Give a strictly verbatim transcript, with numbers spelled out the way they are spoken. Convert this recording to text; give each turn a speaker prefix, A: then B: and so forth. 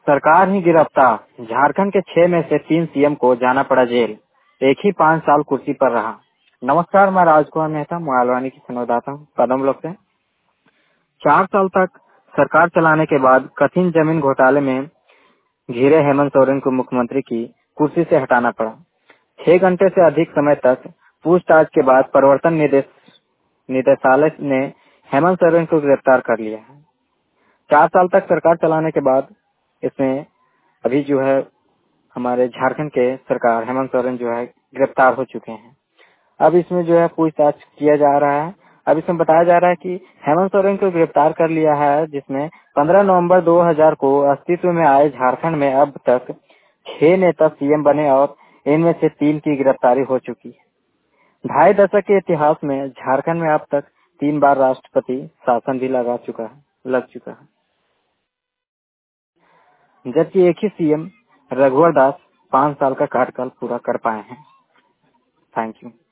A: सरकार ही गिरफ्तार, झारखंड के छह में से तीन सीएम को जाना पड़ा जेल, एक ही पाँच साल कुर्सी पर रहा। नमस्कार, मैं राजकुमार मेहता मोहालवानी की संवाददाता हूँ कदम ब्लॉक से। चार साल तक सरकार चलाने के बाद कथित जमीन घोटाले में घिरे हेमंत सोरेन को मुख्यमंत्री की कुर्सी से हटाना पड़ा। छह घंटे से अधिक समय तक पूछताछ के बाद प्रवर्तन निदेश निदेशालय ने हेमंत सोरेन को गिरफ्तार कर लिया है। चार साल तक सरकार चलाने के बाद इसमें अभी जो है हमारे झारखंड के सरकार हेमंत सोरेन जो है गिरफ्तार हो चुके हैं। अब इसमें जो है पूछताछ किया जा रहा है। अब इसमें बताया जा रहा है कि हेमंत सोरेन को गिरफ्तार कर लिया है, जिसमें पंद्रह नवंबर दो हज़ार को अस्तित्व में आए झारखंड में अब तक छह नेता सीएम बने और इनमें से तीन की गिरफ्तारी हो चुकी है। ढाई दशक के इतिहास में झारखंड में अब तक तीन बार राष्ट्रपति शासन भी लगा चुका है लग चुका है, जबकि एक ही सीएम रघुवर दास पाँच साल का कार्यकाल पूरा कर पाए हैं। Thank you.